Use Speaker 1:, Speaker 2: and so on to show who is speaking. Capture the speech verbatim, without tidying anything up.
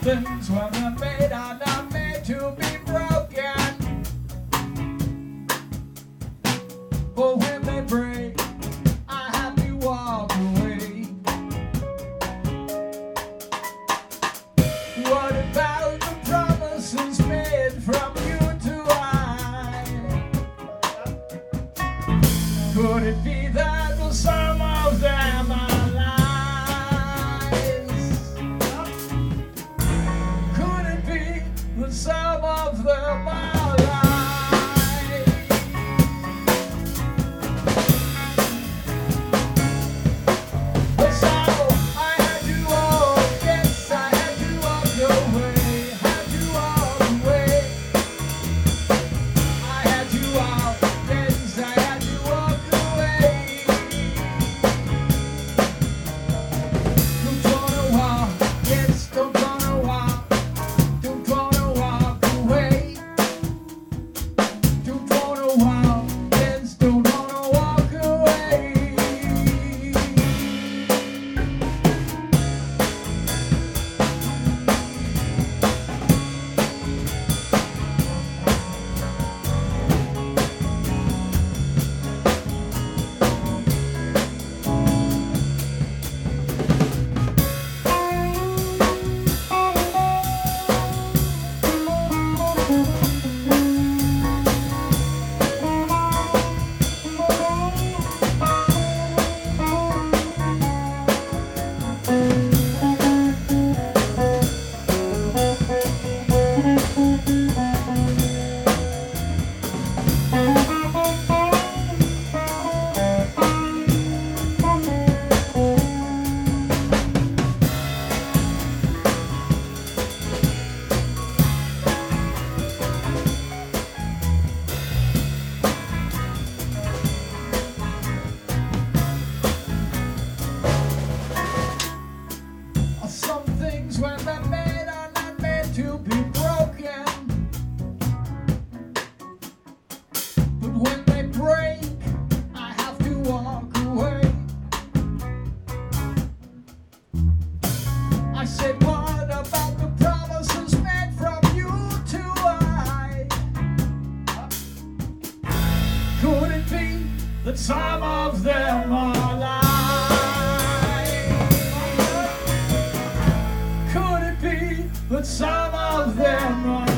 Speaker 1: things when they're made are not made to be broken. But when they break, I have to walk away. What about the promises made from you to I? Could it be that some of them are lies? Could it be that some of them are lies? But so I had to walk, yes, I had to walk away, had to walk away. I had to walk, yes, I had to walk away. Don't wanna walk, yes, don't wanna walk, don't wanna walk away. Don't wanna walk, yes, don't wanna walk away. Some things when they're made are not meant to be broken. But when they break, I have to walk away. I said, what about the promises made from you to I? Could it be that some of them are lies? Could it be that some of them are